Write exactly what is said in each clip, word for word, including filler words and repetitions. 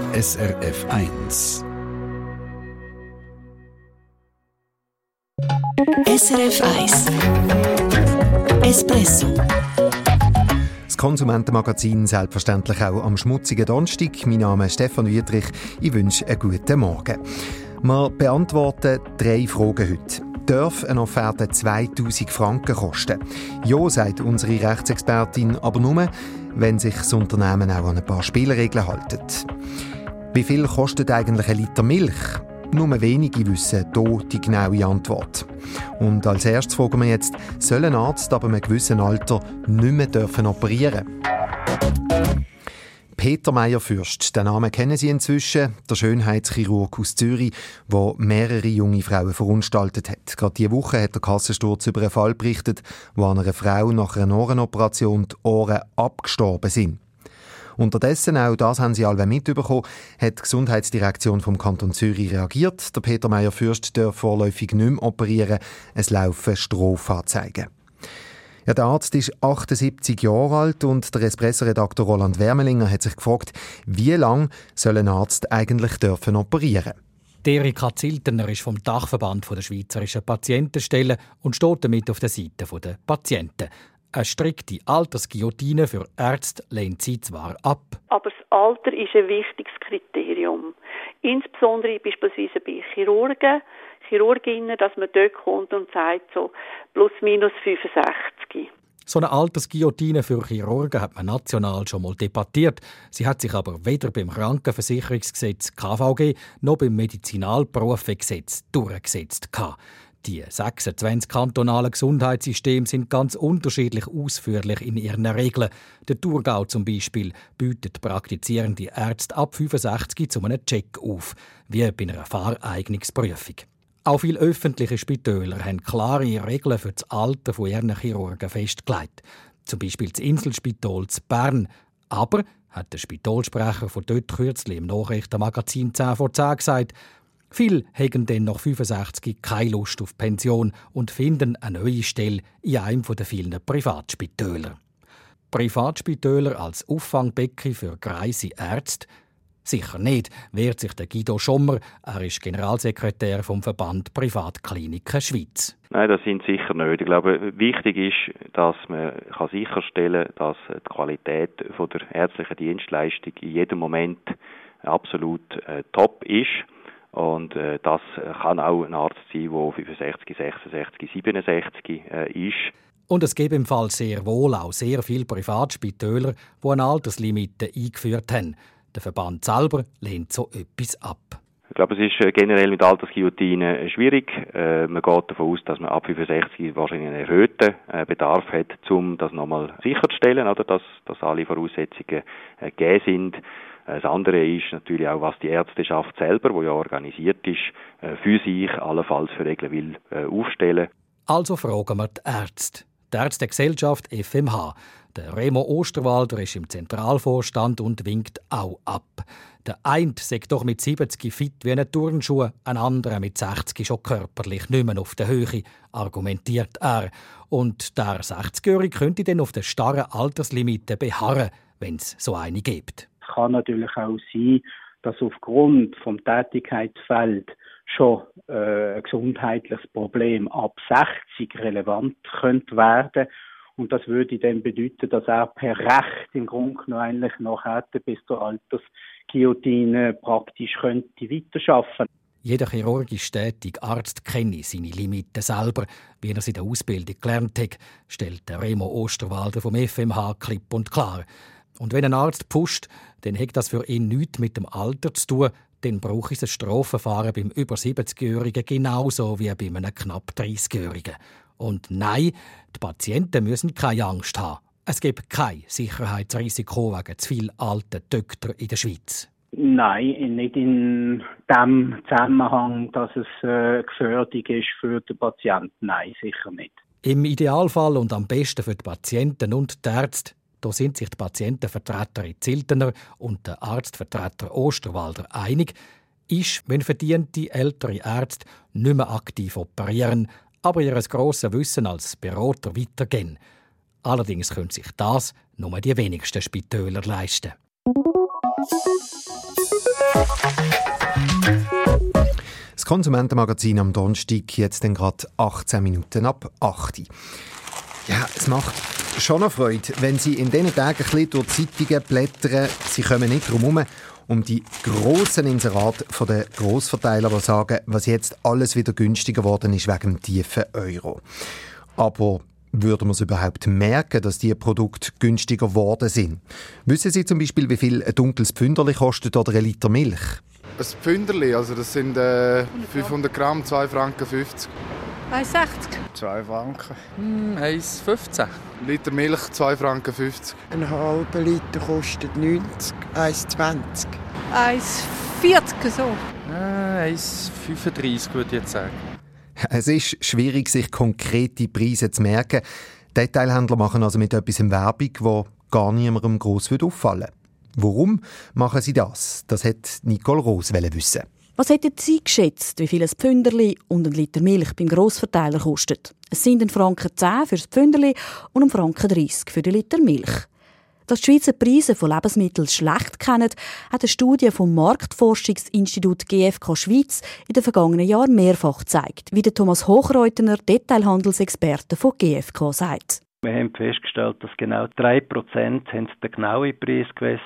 S R F eins. S R F eins Espresso. Das Konsumentenmagazin selbstverständlich auch am schmutzigen Donnerstag. Mein Name ist Stefan Wüthrich. Ich wünsche einen guten Morgen. Wir beantworten drei Fragen heute. Darf eine Offerte zweitausend Franken kosten? Ja, sagt unsere Rechtsexpertin, aber nur, wenn sich das Unternehmen auch an ein paar Spielregeln hält. Wie viel kostet eigentlich ein Liter Milch? Nur wenige wissen hier die genaue Antwort. Und als erstes fragen wir jetzt, soll ein Arzt ab einem gewissen Alter nicht mehr dürfen operieren? Peter Meyer-Fürst, den Namen kennen Sie inzwischen, der Schönheitschirurg aus Zürich, der mehrere junge Frauen verunstaltet hat. Gerade diese Woche hat der Kassensturz über einen Fall berichtet, wo an einer Frau nach einer Ohrenoperation die Ohren abgestorben sind. Unterdessen, auch das haben Sie alle mitbekommen, hat die Gesundheitsdirektion vom Kanton Zürich reagiert. Der Peter Meyer-Fürst darf vorläufig nicht mehr operieren, es laufen Strafanzeigen. Ja, der Arzt ist achtundsiebzig Jahre alt und der Espresso-Redakteur Roland Wermelinger hat sich gefragt, wie lange soll ein Arzt eigentlich dürfen operieren? Erika Ziltener ist vom Dachverband der Schweizerischen Patientenstelle und steht damit auf der Seite der Patienten. Eine strikte Altersguillotine für Ärzte lehnt sie zwar ab. Aber das Alter ist ein wichtiges Kriterium. Insbesondere beispielsweise bei Chirurgen, Chirurginnen, dass man dort kommt und sagt, so plus minus fünfundsechzig. So eine Altersguillotine für Chirurgen hat man national schon mal debattiert. Sie hat sich aber weder beim Krankenversicherungsgesetz K V G noch beim Medizinalberufegesetz durchgesetzt. Die sechsundzwanzig kantonalen Gesundheitssysteme sind ganz unterschiedlich ausführlich in ihren Regeln. Der Thurgau zum Beispiel bietet praktizierende Ärzte ab fünfundsechzig zu einem Check auf, wie bei einer Fahreignungsprüfung. Auch viele öffentliche Spitäler haben klare Regeln für das Alter von ihren Chirurgen festgelegt. Zum Beispiel das Inselspital zu Bern. Aber, hat der Spitalsprecher von dort kürzlich im Nachrichtenmagazin zehn vor zehn gesagt, viele haben dann nach fünfundsechzig keine Lust auf Pension und finden eine neue Stelle in einem der vielen Privatspitäler. Privatspitäler als Auffangbecken für greise Ärzte? Sicher nicht, wehrt sich der Guido Schommer. Er ist Generalsekretär vom Verband Privatkliniken Schweiz. Nein, das sind sicher nicht. Ich glaube, wichtig ist, dass man sicherstellen kann, dass die Qualität der ärztlichen Dienstleistung in jedem Moment absolut äh, top ist. Und äh, das kann auch ein Arzt sein, der fünfundsechzig, sechsundsechzig, siebenundsechzig äh, ist. Und es gibt im Fall sehr wohl auch sehr viele Privatspitäler, die eine Alterslimite eingeführt haben. Der Verband selber lehnt so etwas ab. Ich glaube, es ist generell mit Altersguillotine schwierig. Äh, man geht davon aus, dass man ab fünfundsechzig wahrscheinlich einen erhöhten äh, Bedarf hat, um das nochmal sicherzustellen, oder? Dass, dass alle Voraussetzungen äh, gegeben sind. Das andere ist natürlich auch, was die Ärzteschaft selber, die ja organisiert ist, äh, für sich allenfalls für Regeln will äh, aufstellen. Also fragen wir die Ärzte. Die Ärztegesellschaft F M H. Der Remo Osterwalder ist im Zentralvorstand und winkt auch ab. Der eine sagt doch mit siebzig fit wie ein Turnschuh, ein anderer mit sechzig schon körperlich nicht mehr auf der Höhe, argumentiert er. Und der sechzigjährige könnte dann auf der starren Alterslimite beharren, wenn es so eine gibt. Es kann natürlich auch sein, dass aufgrund vom Tätigkeitsfeld schon äh, ein gesundheitliches Problem ab sechzig relevant könnte werden. Und das würde dann bedeuten, dass er per Recht im Grunde genommen eigentlich noch hätte bis zur Altersguillotine praktisch könnte weiterarbeiten. Jeder chirurgisch tätige Arzt kenne seine Limiten selber, wie er es in der Ausbildung gelernt hat, stellt der Remo Osterwalder vom F M H klipp und klar. Und wenn ein Arzt pusht, dann hat das für ihn nichts mit dem Alter zu tun, dann braucht es ein Strafverfahren beim über siebzigjährigen genauso wie bei einem knapp dreißigjährigen. Und nein, die Patienten müssen keine Angst haben. Es gibt kein Sicherheitsrisiko wegen zu viel alter Töchter in der Schweiz. Nein, nicht in dem Zusammenhang, dass es äh, gefährlich ist für den Patienten. Nein, sicher nicht. Im Idealfall und am besten für die Patienten und die Ärzte, da sind sich die Patientenvertreterin Ziltener und der Arztvertreter Osterwalder einig, ist, wenn verdiente ältere Ärzte nicht mehr aktiv operieren, aber ihr grosses Wissen als Berater weitergehen. Allerdings können sich das nur die wenigsten Spitäler leisten. Konsumentenmagazin am Donnerstag, jetzt dann gerade achtzehn Minuten ab acht Uhr. Ja, es macht schon noch Freude, wenn Sie in diesen Tagen ein bisschen durch Zeitungen blättern. Sie kommen nicht drum herum, um die grossen Inserate der Grossverteiler, die sagen, was jetzt alles wieder günstiger geworden ist wegen dem tiefen Euro. Aber würde man es überhaupt merken, dass diese Produkte günstiger geworden sind? Wissen Sie zum Beispiel, wie viel ein dunkles Pfünderli kostet oder ein Liter Milch? Ein Pfünderli, also das sind äh, fünfhundert Gramm, zwei Franken fünfzig. eins sechzig. zwei Franken. Mm, eins fünfzehn. Liter Milch, zwei Franken fünfzig. Ein halber Liter kostet neunzig, eins zwanzig. eins vierzig so. Äh, eins fünfunddreissig würde ich jetzt sagen. Es ist schwierig, sich konkrete Preise zu merken. Detailhändler machen also mit etwas Werbung, wo gar niemandem gross auffallen würde. Warum machen sie das? Das hätte Nicole Roos wissen. Was hätten Sie geschätzt, wie viel ein Pfünderli und ein Liter Milch beim Grossverteiler kostet? Es sind ein Franken zehn für das Pfünderli und ein Franken dreissig für den Liter Milch. Dass die Schweizer Preise von Lebensmitteln schlecht kennen, hat eine Studie vom Marktforschungsinstitut G F K Schweiz in den vergangenen Jahren mehrfach gezeigt, wie der Thomas Hochreutener, Detailhandelsexperte von G F K, sagt. Wir haben festgestellt, dass genau drei Prozent haben den genauen Preis gewusst,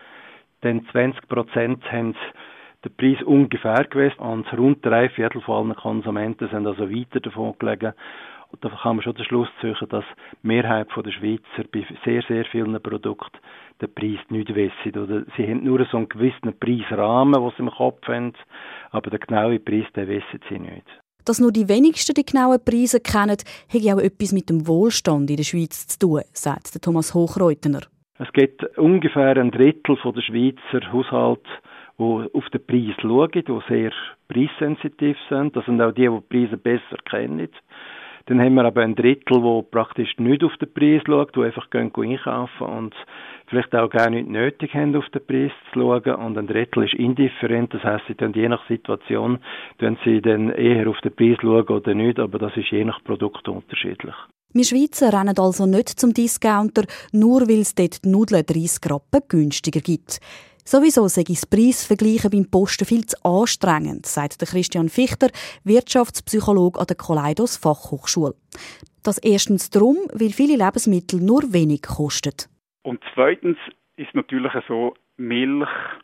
dann zwanzig Prozent haben den Preis ungefähr gewusst und rund drei Viertel von allen Konsumenten sind also weiter davon gelegen. Und da kann man schon den Schluss ziehen, dass die Mehrheit der Schweizer bei sehr, sehr vielen Produkten den Preis nicht wissen. Oder sie haben nur so einen gewissen Preisrahmen, den sie im Kopf haben, aber den genauen Preis, den wissen sie nicht. Dass nur die wenigsten die genauen Preise kennen, hat auch etwas mit dem Wohlstand in der Schweiz zu tun, sagt Thomas Hochreutener. Es gibt ungefähr ein Drittel der Schweizer Haushalte, die auf den Preis schauen, die sehr preissensitiv sind. Das sind auch die, die die Preise besser kennen. Dann haben wir aber ein Drittel, die praktisch nicht auf den Preis schaut, die einfach gehen einkaufen und vielleicht auch gar nicht nötig haben, auf den Preis zu schauen. Und ein Drittel ist indifferent, das heisst, sie tun je nach Situation tun sie dann eher auf den Preis schauen oder nicht, aber das ist je nach Produkt unterschiedlich. Wir Schweizer rennen also nicht zum Discounter, nur weil es dort die Nudeln dreissig Rappen günstiger gibt. Sowieso sei das Preisvergleichen beim Posten viel zu anstrengend, sagt Christian Fichter, Wirtschaftspsychologe an der Kaleidos Fachhochschule. Das erstens darum, weil viele Lebensmittel nur wenig kosten. Und zweitens ist natürlich so, Milch,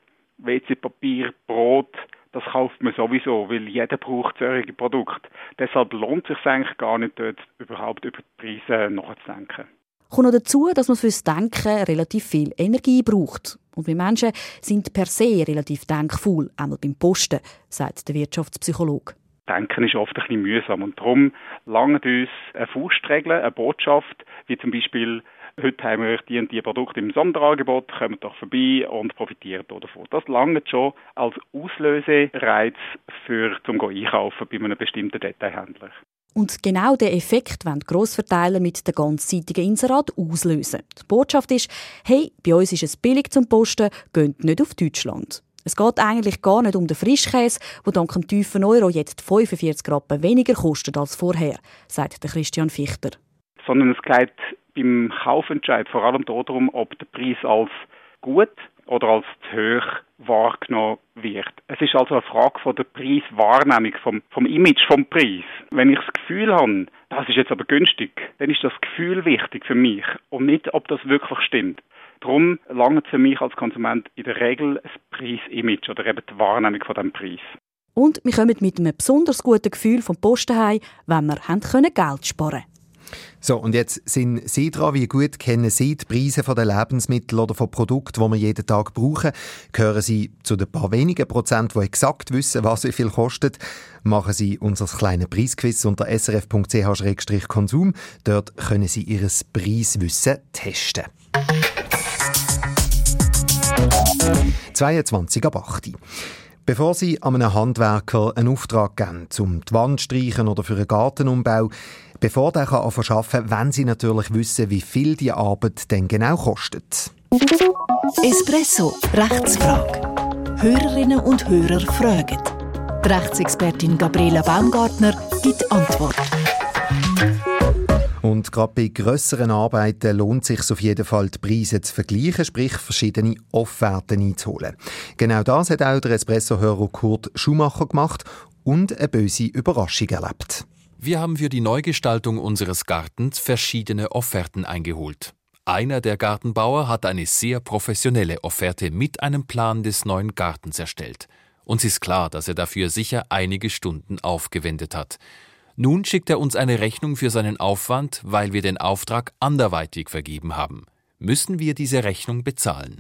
W C-Papier, Brot, das kauft man sowieso, weil jeder braucht solche Produkte. Deshalb lohnt es sich eigentlich gar nicht, dort überhaupt über die Preise nachzudenken. Kommt noch dazu, dass man fürs Denken relativ viel Energie braucht. Und wir Menschen sind per se relativ denkfaul, einmal beim Posten, sagt der Wirtschaftspsychologe. Denken ist oft ein bisschen mühsam und darum langt uns eine Faustregel, eine Botschaft, wie zum Beispiel, heute haben wir die und die Produkte im Sonderangebot, kommt doch vorbei und profitiert davon. Das langt schon als Auslösereiz für zum Einkaufen bei einem bestimmten Detailhändler. Und genau diesen Effekt wollen die Grossverteiler mit den ganzseitigen Inserat auslösen. Die Botschaft ist, hey, bei uns ist es billig zum Posten, geht nicht auf Deutschland. Es geht eigentlich gar nicht um den Frischkäse, der dank dem tiefen Euro jetzt fünfundvierzig Rappen weniger kostet als vorher, sagt Christian Fichter. Sondern es geht beim Kaufentscheid vor allem darum, ob der Preis als gut oder als zu hoch wahrgenommen wird. Es ist also eine Frage von der Preiswahrnehmung, vom, vom Image vom Preis. Wenn ich das Gefühl habe, das ist jetzt aber günstig, dann ist das Gefühl wichtig für mich und nicht, ob das wirklich stimmt. Darum langt es für mich als Konsument in der Regel das Preisimage oder eben die Wahrnehmung von diesem Preis. Und wir kommen mit einem besonders guten Gefühl vom Posten heim, wenn wir haben können Geld sparen können. So, und jetzt sind Sie dran, wie gut kennen Sie die Preise der Lebensmittel oder von Produkten, die wir jeden Tag brauchen? Gehören Sie zu den paar wenigen Prozent, die exakt wissen, was wie viel kostet? Machen Sie unser kleines Preisquiz unter s r f punkt c h slash konsum. Dort können Sie Ihr Preiswissen testen. zweiundzwanzig ab acht. Bevor Sie einem Handwerker einen Auftrag geben, um die Wand zu streichen oder für einen Gartenumbau, bevor der anfangen kann arbeiten, wollen Sie natürlich wissen, wie viel die Arbeit denn genau kostet. Espresso, Rechtsfrage. Hörerinnen und Hörer fragen. Die Rechtsexpertin Gabriela Baumgartner gibt Antwort. Und gerade bei grösseren Arbeiten lohnt es sich auf jeden Fall, die Preise zu vergleichen, sprich verschiedene Offerten einzuholen. Genau das hat auch der Espresso-Hörer Kurt Schumacher gemacht und eine böse Überraschung erlebt. Wir haben für die Neugestaltung unseres Gartens verschiedene Offerten eingeholt. Einer der Gartenbauer hat eine sehr professionelle Offerte mit einem Plan des neuen Gartens erstellt. Uns ist klar, dass er dafür sicher einige Stunden aufgewendet hat. Nun schickt er uns eine Rechnung für seinen Aufwand, weil wir den Auftrag anderweitig vergeben haben. Müssen wir diese Rechnung bezahlen?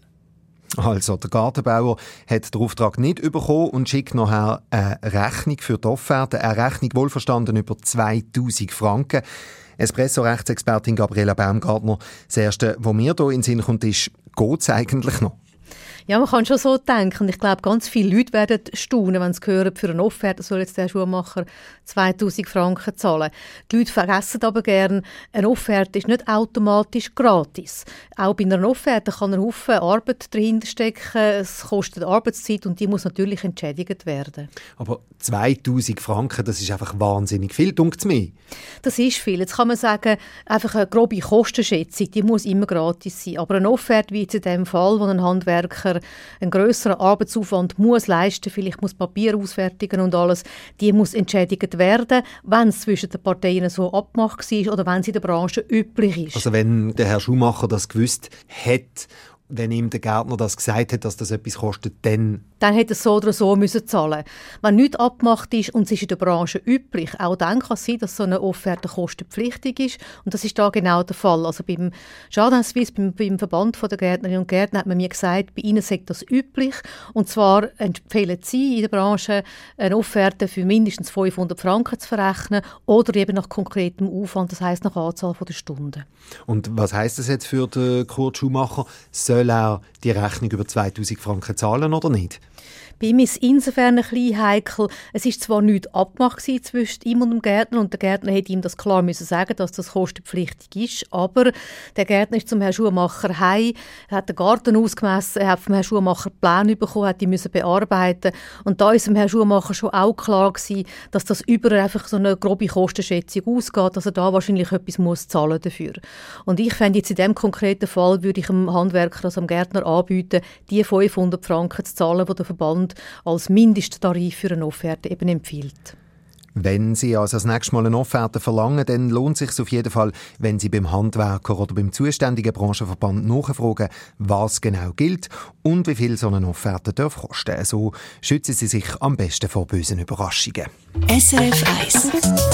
Also, der Gartenbauer hat den Auftrag nicht bekommen und schickt nachher eine Rechnung für die Offerte. Eine Rechnung wohlverstanden über zweitausend Franken. Espresso-Rechtsexpertin Gabriela Baumgartner. Das Erste, was mir hier in den Sinn kommt, ist, geht es eigentlich noch? Ja, man kann schon so denken. Ich glaube, ganz viele Leute werden staunen, wenn sie hören, für eine Offerte soll jetzt der Schuhmacher zweitausend Franken zahlen. Die Leute vergessen aber gerne, eine Offerte ist nicht automatisch gratis. Auch bei einer Offerte kann ein Haufen Arbeit dahinter stecken, es kostet Arbeitszeit und die muss natürlich entschädigt werden. Aber zweitausend Franken, das ist einfach wahnsinnig viel, dunkt es mir. Das ist viel. Jetzt kann man sagen, einfach eine grobe Kostenschätzung, die muss immer gratis sein. Aber eine Offerte, wie jetzt in dem Fall, wo ein Handwerker einen grösseren Arbeitsaufwand muss leisten, vielleicht muss Papier ausfertigen und alles, die muss entschädigt werden, wenn es zwischen den Parteien so abgemacht war oder wenn es in der Branche üblich ist. Also wenn der Herr Schumacher das gewusst hätte, wenn ihm der Gärtner das gesagt hat, dass das etwas kostet, dann... Dann hätte er so oder so müssen zahlen. Wenn nichts abgemacht ist und es ist in der Branche üblich, auch dann kann es sein, dass so eine Offerte kostenpflichtig ist. Und das ist da genau der Fall. Also beim Jardin Suisse, beim, beim Verband der Gärtnerinnen und Gärtner, hat man mir gesagt, bei ihnen sei das üblich. Und zwar empfehlen sie in der Branche, eine Offerte für mindestens fünfhundert Franken zu verrechnen oder eben nach konkretem Aufwand, das heisst nach Anzahl der Stunden. Und was heisst das jetzt für den Kurt Schumacher? Soll er die Rechnung über zweitausend Franken zahlen oder nicht? Bei ihm ist es insofern ein bisschen heikel. Es war zwar nichts abgemacht zwischen ihm und dem Gärtner und der Gärtner hätte ihm das klar müssen sagen, dass das kostenpflichtig ist, aber der Gärtner ist zum Herrn Schumacher heim, er hat den Garten ausgemessen, er hat vom Herrn Schumacher Pläne bekommen, hat die müssen bearbeiten und da ist dem Herrn Schumacher schon auch klar gewesen, dass das über einfach so eine grobe Kostenschätzung ausgeht, dass er da wahrscheinlich etwas muss zahlen dafür. Und ich fände jetzt in diesem konkreten Fall, würde ich dem Handwerker, also dem Gärtner anbieten, die fünfhundert Franken zu zahlen, die der Verband als Mindesttarif für eine Offerte eben empfiehlt. Wenn Sie also das nächste Mal eine Offerte verlangen, dann lohnt es sich auf jeden Fall, wenn Sie beim Handwerker oder beim zuständigen Branchenverband nachfragen, was genau gilt und wie viel so eine Offerte darf kosten. So schützen Sie sich am besten vor bösen Überraschungen. S R F eins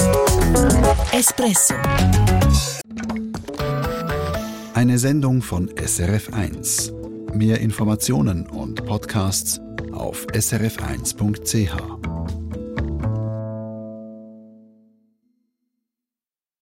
Espresso. Eine Sendung von S R F eins. Mehr Informationen und Podcasts auf s r f eins punkt c h.